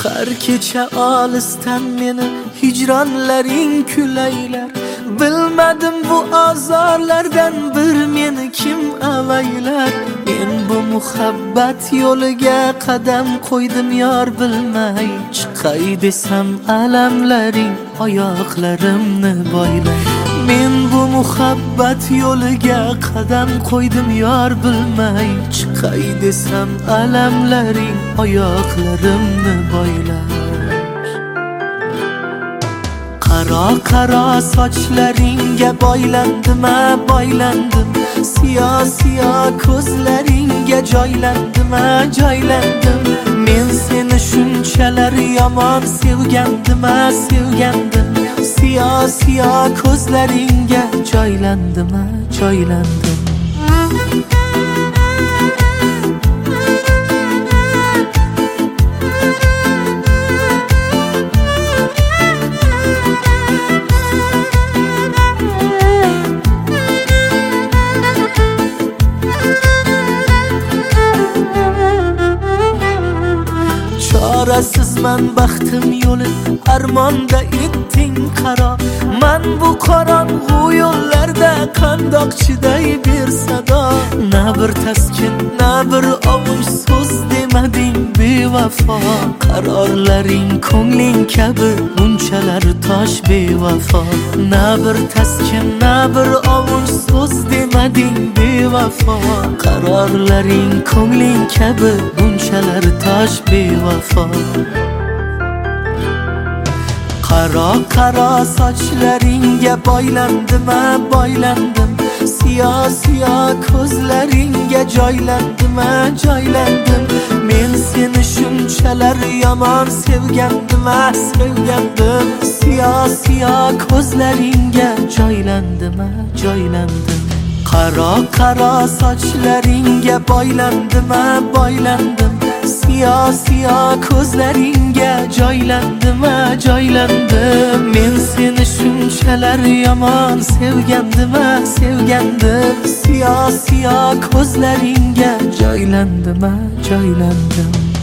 Har kecha olisdan meni hijronlaring kulaylar. Bilmadim bu azorlardan bir meni kim avaylar. Men bu muhabbat yo'liga qadam qo'ydim yor bilmay. Chiqay desam alamlaring oyoqlarimni boylar. Men bu muhabbat yo'liga qadam qo'ydim yor bilmay. Chiqay desam alamlaring oyoqlarimni boylar. Qaro qaro sochlaringga boylandim, boylandim. Siyo ko'zlaringga joylandim, joylandim. Men seni shunchalar yomon sevgandim, sevgandim. Siyo ko'zlaringga joylandim, joylandim. Çaresizman baxtim yo'li armonda etding qaro. Men bu qorong'u yo'llarda qandoq chiday ber sado. Na bir taskin, na bir ovush so'z demading bevafo. Qarorlaring ko'ngling kabi bunchalar tosh bevafo. Na bir taskin, na bir ovush so'z demading bevafo. Qarorlaring ko'ngling kabi bunchalar tosh bevafo. Qaro qaro sochlaringga boylandim, boylandim. Siyo ko'zlaringga joylandim, joylandim. Men seni shunchalar yomon sevgandim, sevgandim. Siyo ko'zlaringga joylandim, joylandim. Qaro qaro sochlaringga boylandim, boylandim. Siyo ko'zlaringga joylandim, joylandim. Men seni shunchalar yomon sevgandim, sevgandim. Siyo ko'zlaringga joylandim, joylandim.